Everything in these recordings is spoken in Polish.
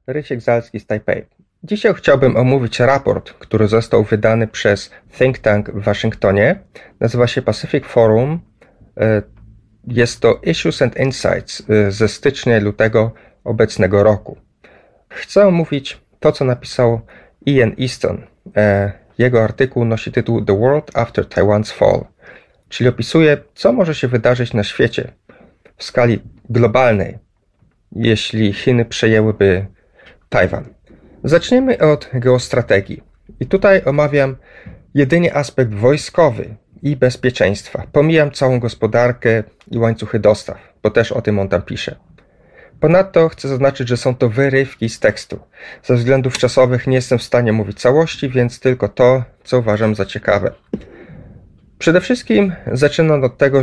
Rysiek Zalski z Tajpej. Dzisiaj chciałbym omówić raport, który został wydany przez think tank w Waszyngtonie. Nazywa się Pacific Forum. Jest to Issues and Insights ze stycznia-lutego obecnego roku. Chcę omówić to, co napisał Ian Easton. Jego artykuł nosi tytuł The World After Taiwan's Fall, czyli opisuje, co może się wydarzyć na świecie w skali globalnej, jeśli Chiny przejęłyby Tajwan. Zaczniemy od geostrategii. I tutaj omawiam jedynie aspekt wojskowy i bezpieczeństwa. Pomijam całą gospodarkę i łańcuchy dostaw, bo też o tym on tam pisze. Ponadto chcę zaznaczyć, że są to wyrywki z tekstu. Ze względów czasowych nie jestem w stanie mówić całości, więc tylko to, co uważam za ciekawe. Przede wszystkim zaczynam od tego,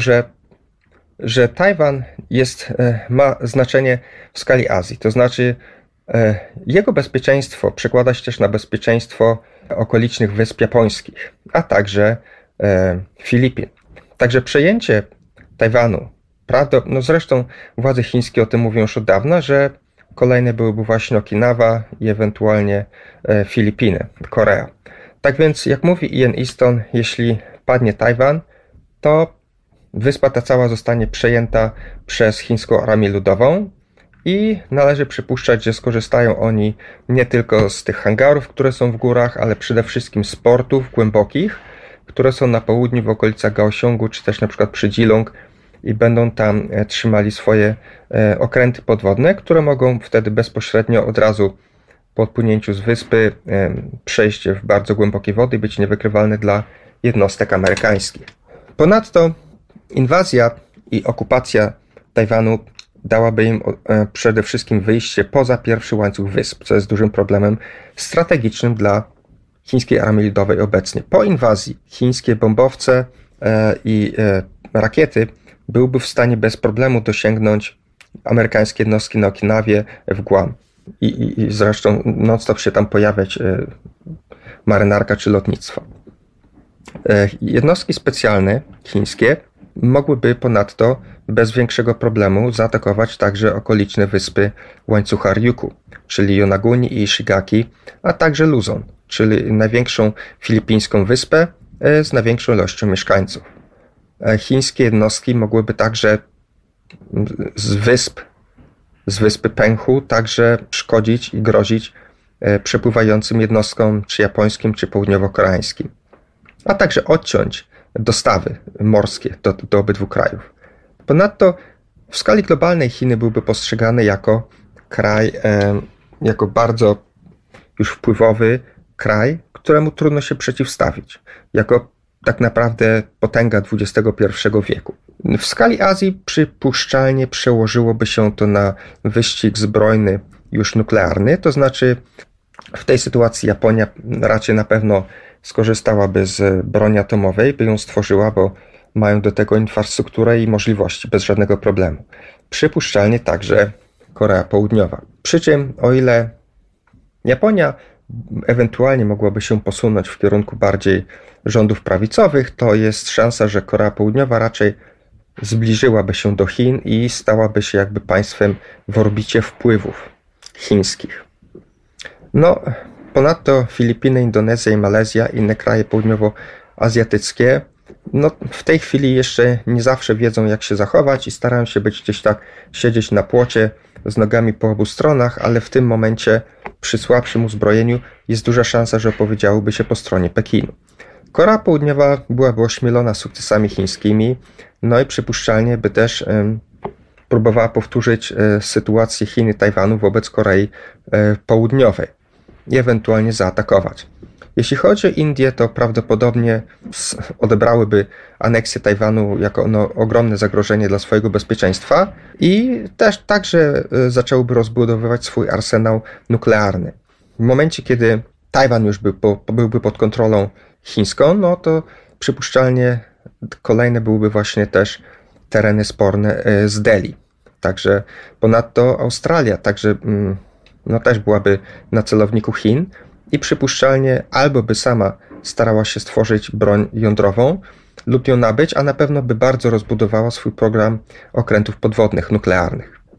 że Tajwan ma znaczenie w skali Azji. To znaczy jego bezpieczeństwo przekłada się też na bezpieczeństwo okolicznych wysp japońskich, a także Filipin. Także przejęcie Tajwanu, zresztą władze chińskie o tym mówią już od dawna, że kolejne byłyby właśnie Okinawa i ewentualnie Filipiny, Korea. Tak więc, jak mówi Ian Easton, jeśli padnie Tajwan, to wyspa ta cała zostanie przejęta przez chińską Armię Ludową i należy przypuszczać, że skorzystają oni nie tylko z tych hangarów, które są w górach, ale przede wszystkim z portów głębokich, które są na południu w okolicach Kaohsiungu, czy też na przykład przy Keelung i będą tam trzymali swoje okręty podwodne, które mogą wtedy bezpośrednio od razu po odpłynięciu z wyspy przejść w bardzo głębokie wody i być niewykrywalne dla jednostek amerykańskich. Ponadto inwazja i okupacja Tajwanu dałaby im przede wszystkim wyjście poza pierwszy łańcuch wysp, co jest dużym problemem strategicznym dla chińskiej Armii Ludowej obecnie. Po inwazji chińskie bombowce i rakiety byłyby w stanie bez problemu dosięgnąć amerykańskie jednostki na Okinawie, w Guam i zresztą non-stop się tam pojawiać marynarka czy lotnictwo. Jednostki specjalne chińskie mogłyby ponadto bez większego problemu zaatakować także okoliczne wyspy łańcucha Ryukyu, czyli Yonaguni i Ishigaki, a także Luzon, czyli największą filipińską wyspę z największą ilością mieszkańców. Chińskie jednostki mogłyby także z wyspy Penghu także szkodzić i grozić przepływającym jednostkom czy japońskim, czy południowo-koreańskim, a także odciąć dostawy morskie do obydwu krajów. Ponadto w skali globalnej Chiny byłby postrzegany jako kraj, jako bardzo już wpływowy kraj, któremu trudno się przeciwstawić, jako tak naprawdę potęga XXI wieku. W skali Azji przypuszczalnie przełożyłoby się to na wyścig zbrojny już nuklearny, to znaczy w tej sytuacji Japonia raczej na pewno skorzystałaby z broni atomowej, by ją stworzyła, bo mają do tego infrastrukturę i możliwości bez żadnego problemu. Przypuszczalnie także Korea Południowa. Przy czym o ile Japonia ewentualnie mogłaby się posunąć w kierunku bardziej rządów prawicowych, to jest szansa, że Korea Południowa raczej zbliżyłaby się do Chin i stałaby się jakby państwem w orbicie wpływów chińskich. Ponadto Filipiny, Indonezja i Malezja, inne kraje południowoazjatyckie, w tej chwili jeszcze nie zawsze wiedzą, jak się zachować i starają się być gdzieś tak, siedzieć na płocie z nogami po obu stronach, ale w tym momencie przy słabszym uzbrojeniu jest duża szansa, że opowiedziałyby się po stronie Pekinu. Korea Południowa byłaby ośmielona sukcesami chińskimi, i przypuszczalnie by też próbowała powtórzyć sytuację Chin i Tajwanu wobec Korei Południowej i ewentualnie zaatakować. Jeśli chodzi o Indię, to prawdopodobnie odebrałyby aneksję Tajwanu jako ogromne zagrożenie dla swojego bezpieczeństwa i też także zaczęłyby rozbudowywać swój arsenał nuklearny. W momencie, kiedy Tajwan już byłby pod kontrolą chińską, to przypuszczalnie kolejne byłyby właśnie też tereny sporne z Delhi. Także ponadto Australia także też byłaby na celowniku Chin i przypuszczalnie albo by sama starała się stworzyć broń jądrową lub ją nabyć, a na pewno by bardzo rozbudowała swój program okrętów podwodnych nuklearnych.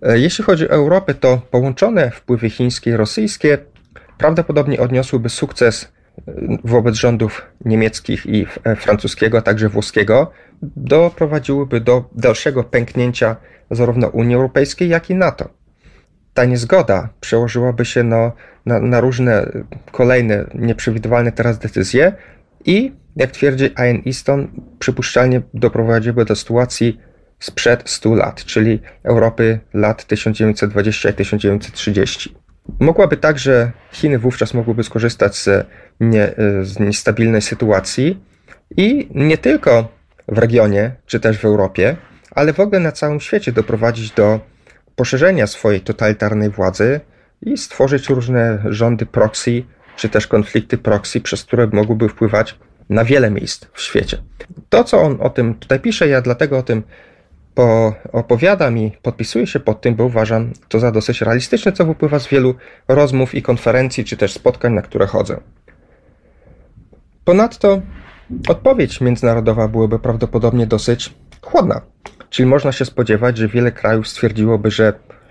Jeśli chodzi o Europę, to połączone wpływy chińskie i rosyjskie prawdopodobnie odniosłyby sukces wobec rządów niemieckich i francuskiego, a także włoskiego, doprowadziłyby do dalszego pęknięcia zarówno Unii Europejskiej, jak i NATO. Ta niezgoda przełożyłaby się na różne kolejne nieprzewidywalne teraz decyzje i, jak twierdzi Ian Easton, przypuszczalnie doprowadziłyby do sytuacji sprzed 100 lat, czyli Europy lat 1920 i 1930. Mogłaby także, Chiny wówczas mogłyby skorzystać z niestabilnej sytuacji i nie tylko w regionie, czy też w Europie, ale w ogóle na całym świecie doprowadzić do poszerzenia swojej totalitarnej władzy i stworzyć różne rządy proxy, czy też konflikty proxy, przez które mogłyby wpływać na wiele miejsc w świecie. To, co on o tym tutaj pisze, ja dlatego o tym opowiadam i podpisuję się pod tym, bo uważam to za dosyć realistyczne, co wypływa z wielu rozmów i konferencji, czy też spotkań, na które chodzę. Ponadto odpowiedź międzynarodowa byłaby prawdopodobnie dosyć chłodna, czyli można się spodziewać, że wiele krajów stwierdziłoby, że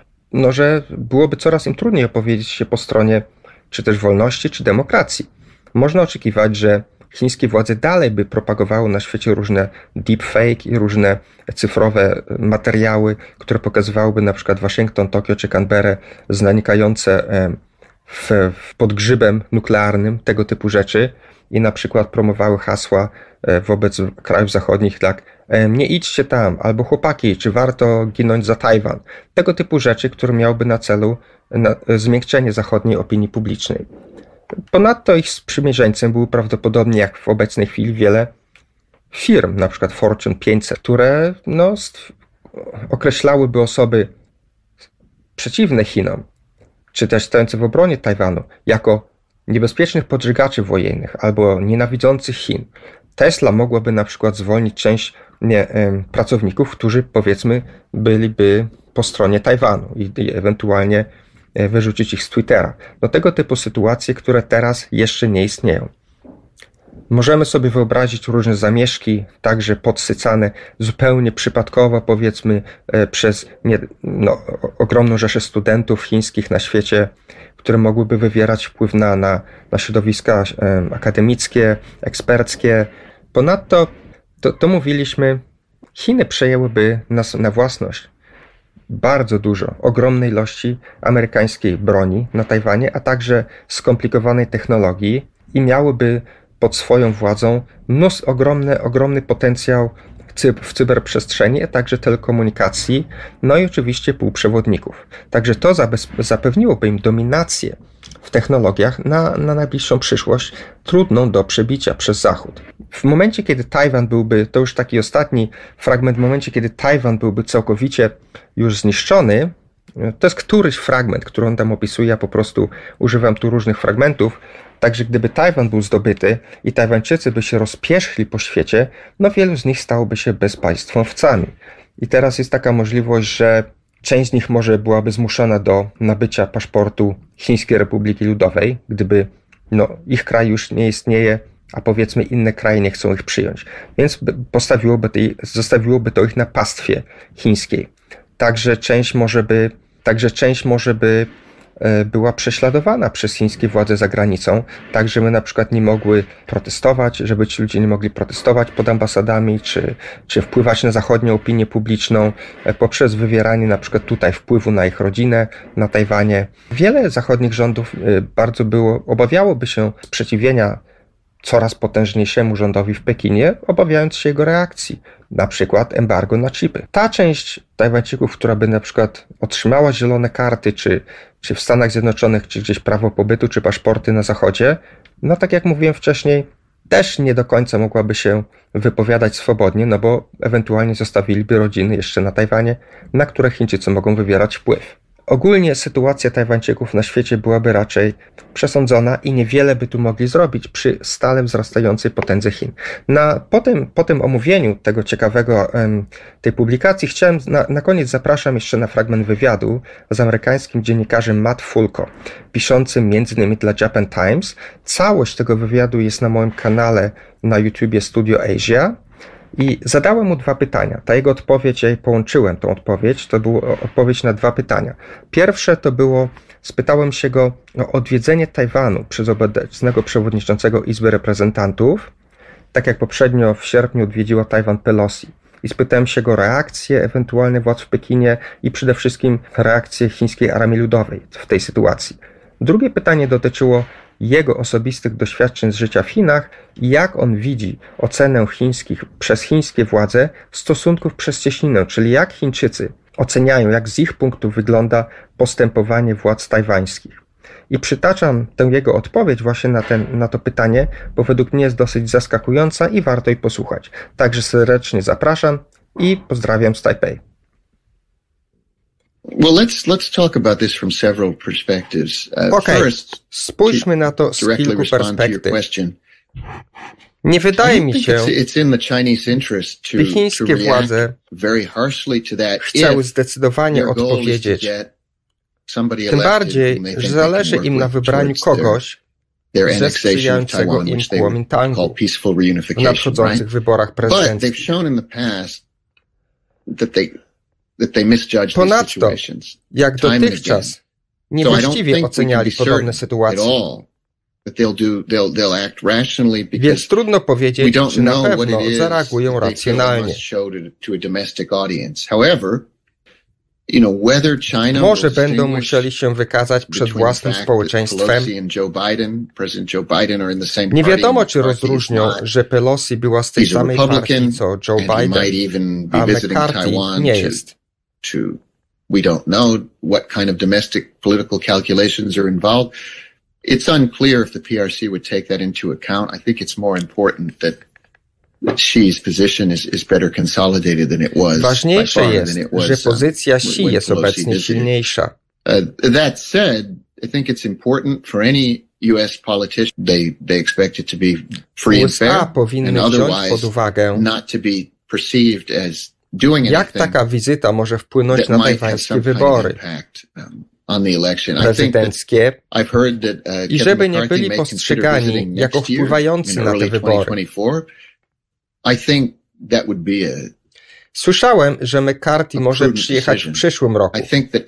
byłoby coraz im trudniej opowiedzieć się po stronie czy też wolności, czy demokracji. Można oczekiwać, że chińskie władze dalej by propagowały na świecie różne deepfake i różne cyfrowe materiały, które pokazywałyby na przykład Waszyngton, Tokio czy Canberrę zanikające pod grzybem nuklearnym, tego typu rzeczy i na przykład promowały hasła wobec krajów zachodnich jak nie idźcie tam, albo chłopaki, czy warto ginąć za Tajwan. Tego typu rzeczy, które miałyby na celu zmiękczenie zachodniej opinii publicznej. Ponadto ich sprzymierzeńcem były prawdopodobnie, jak w obecnej chwili, wiele firm, na przykład Fortune 500, które określałyby osoby przeciwne Chinom, czy też stojące w obronie Tajwanu, jako niebezpiecznych podżegaczy wojennych albo nienawidzących Chin. Tesla mogłaby na przykład zwolnić część pracowników, którzy, powiedzmy, byliby po stronie Tajwanu i ewentualnie wyrzucić ich z Twittera. Tego typu sytuacje, które teraz jeszcze nie istnieją. Możemy sobie wyobrazić różne zamieszki, także podsycane zupełnie przypadkowo, powiedzmy, przez ogromną rzeszę studentów chińskich na świecie, które mogłyby wywierać wpływ na środowiska akademickie, eksperckie. Ponadto, to mówiliśmy, Chiny przejęłyby na własność bardzo dużo, ogromnej ilości amerykańskiej broni na Tajwanie, a także skomplikowanej technologii i miałyby pod swoją władzą ogromny potencjał w cyberprzestrzeni, a także telekomunikacji, i oczywiście półprzewodników. Także to zapewniłoby im dominację w technologiach na najbliższą przyszłość, trudną do przebicia przez Zachód. W momencie, kiedy Tajwan byłby, to już taki ostatni fragment, w momencie, kiedy Tajwan byłby całkowicie już zniszczony, to jest któryś fragment, który on tam opisuje, ja po prostu używam tu różnych fragmentów. Także gdyby Tajwan był zdobyty i Tajwańczycy by się rozpieszli po świecie, wielu z nich stałoby się bezpaństwowcami. I teraz jest taka możliwość, że część z nich może byłaby zmuszona do nabycia paszportu Chińskiej Republiki Ludowej, gdyby ich kraj już nie istnieje, a powiedzmy inne kraje nie chcą ich przyjąć. Więc zostawiłoby to ich na pastwie chińskiej. Także część może by była prześladowana przez chińskie władze za granicą, tak żeby na przykład nie mogły protestować, żeby ci ludzie nie mogli protestować pod ambasadami, czy wpływać na zachodnią opinię publiczną poprzez wywieranie na przykład tutaj wpływu na ich rodzinę, na Tajwanie. Wiele zachodnich rządów obawiałoby się sprzeciwienia coraz potężniejszemu rządowi w Pekinie, obawiając się jego reakcji, na przykład embargo na chipy. Ta część Tajwańczyków, która by na przykład otrzymała zielone karty, czy w Stanach Zjednoczonych, czy gdzieś prawo pobytu, czy paszporty na Zachodzie, tak jak mówiłem wcześniej, też nie do końca mogłaby się wypowiadać swobodnie, bo ewentualnie zostawiliby rodziny jeszcze na Tajwanie, na które Chińczycy mogą wywierać wpływ. Ogólnie sytuacja Tajwańczyków na świecie byłaby raczej przesądzona i niewiele by tu mogli zrobić przy stale wzrastającej potędze Chin. Po tym omówieniu tego tej publikacji na koniec zapraszam jeszcze na fragment wywiadu z amerykańskim dziennikarzem Matt Fulco, piszącym m.in. dla Japan Times. Całość tego wywiadu jest na moim kanale na YouTubie Studio Asia. I zadałem mu 2 pytania. Ta jego odpowiedź, ja jej połączyłem tą odpowiedź, to była odpowiedź na 2 pytania. Pierwsze to było, spytałem się go o odwiedzenie Tajwanu przez obecnego przewodniczącego Izby Reprezentantów, tak jak poprzednio w sierpniu odwiedziła Tajwan Pelosi. I spytałem się go o reakcje ewentualne władz w Pekinie i przede wszystkim reakcję chińskiej armii ludowej w tej sytuacji. Drugie pytanie dotyczyło jego osobistych doświadczeń z życia w Chinach i jak on widzi ocenę przez chińskie władze stosunków przez cieśninę, czyli jak Chińczycy oceniają, jak z ich punktu wygląda postępowanie władz tajwańskich. I przytaczam tę jego odpowiedź właśnie na to pytanie, bo według mnie jest dosyć zaskakująca i warto jej posłuchać. Także serdecznie zapraszam i pozdrawiam z Tajpej. Well, let's talk about this from several perspectives. First, spójrzmy na to z kilku perspektyw. Nie wydaje mi się, by chińskie władze chciały zdecydowanie odpowiedzieć. Tym bardziej, że zależy im na wybraniu kogoś ze sprzyjającego im Kuomintangu w nadchodzących wyborach prezydenckich. Ponadto, jak dotychczas niewłaściwie oceniali podobne sytuacje. Więc trudno powiedzieć, czy na pewno zareagują racjonalnie. Może będą musieli się wykazać przed własnym społeczeństwem. Nie wiadomo, czy rozróżnią, że Pelosi była z tej samej partii co Joe Biden, a McCarthy nie jest. We don't know what kind of domestic political calculations are involved. It's unclear if the PRC would take that into account. I think it's more important that Xi's position is better consolidated than it was. Ważniejsze jest, że pozycja Xi jest obecnie silniejsza. That said, I think it's important for any US politician. They expect it to be free and fair, and otherwise not to be perceived as doing jak taka wizyta może wpłynąć na tajwańskie wybory prezydenckie i żeby nie byli postrzegani jako wpływający na te wybory. Słyszałem, że McCarthy może przyjechać w przyszłym roku.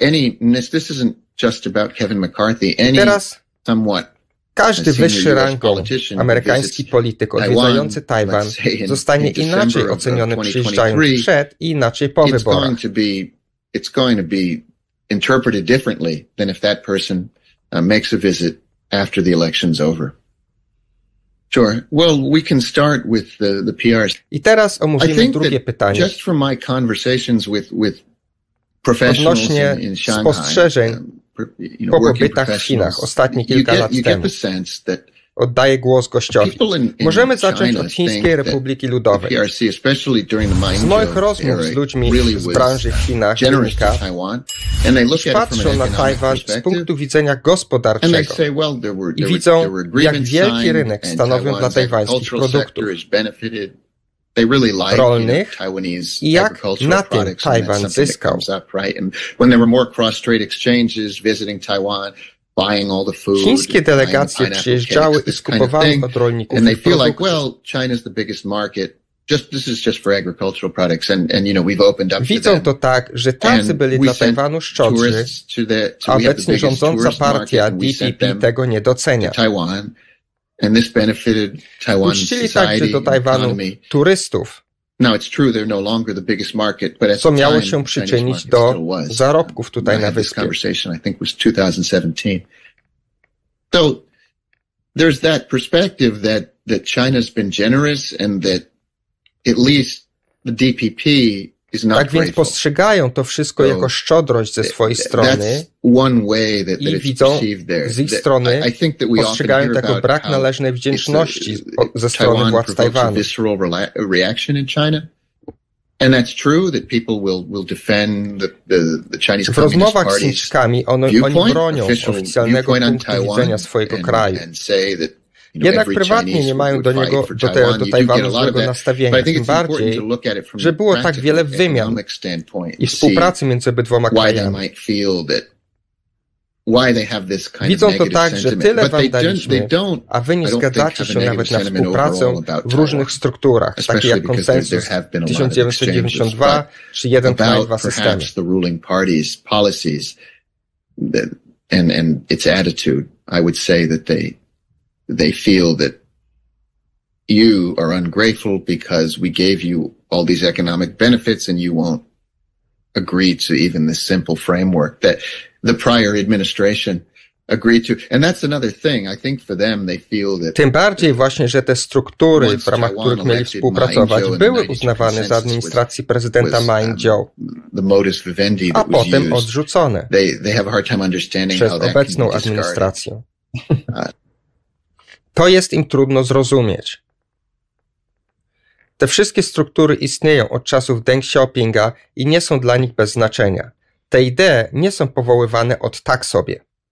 I teraz każdy wyższy rangą amerykański polityk odwiedzający Tajwan zostanie inaczej oceniony przyjeżdżając przed i inaczej po wyborach. It's going to be interpreted differently than if that person makes a visit after the election's over. Sure. Well, we can start with the PRC. I teraz omówimy drugie pytanie. Just from my conversations with professionals in Shanghai, spostrzeżeń po pobytach w Chinach ostatnie kilka lat temu. Oddaję głos gościowi. Możemy zacząć od Chińskiej Republiki Ludowej. Z moich rozmów z ludźmi z branży w Chinach wynika, że patrzą na Tajwan z punktu widzenia gospodarczego i widzą, jak wielki rynek stanowią dla tajwańskich produktów rolnych i jak na tym Tajwan zyskał. Chińskie delegacje przyjeżdżały i skupowały od rolników ich produktów. Widzą to tak, że tacy byli dla Tajwanu szczodrzy, a obecnie rządząca partia DPP tego nie docenia. Puścili także do Tajwanu turystów, co miało się przyczynić do zarobków tutaj na wyspie. So there's that perspective that China's been generous and that at least the DPP is not tak więc postrzegają to wszystko jako szczodrość ze swojej strony i widzą z ich strony, postrzegają to jako brak należnej wdzięczności ze strony władz Tajwanu. W rozmowach z Chińczykami oni bronią oficjalnego punktu widzenia swojego kraju. Jednak prywatnie nie mają do Tajwanu złego nastawienia, tym bardziej, że było tak wiele wymian i współpracy między obydwoma krajami. why they have this kind of Widzą to negative tak, że sentiment. tyle But wam they daliśmy, don't, a wy nie I don't think, zgadzacie have się a nawet negative na sentiment współpracę overall about w różnych Taiwan, strukturach, takich especially jak because there konsensus have been a lot of 1992 exchanges, czy jeden kraj, about dwa systemy. perhaps the ruling party's policies and its attitude. I would say that they feel that you are ungrateful because we gave you all these economic benefits and you won't agree to even this simple framework that the prior administration agreed to. And that's another thing. I think for them they feel that Tym bardziej właśnie, że te struktury, w ramach których mieli współpracować, były uznawane za administracji prezydenta Ma Ying-jeou, the modus vivendi a that was potem used. odrzucone They have a hard time understanding przez how that can obecną be discarded. administrację. To jest im trudno zrozumieć. Te wszystkie struktury istnieją od czasów Deng Xiaopinga i nie są dla nich bez znaczenia. Te idee nie są powoływane od tak sobie.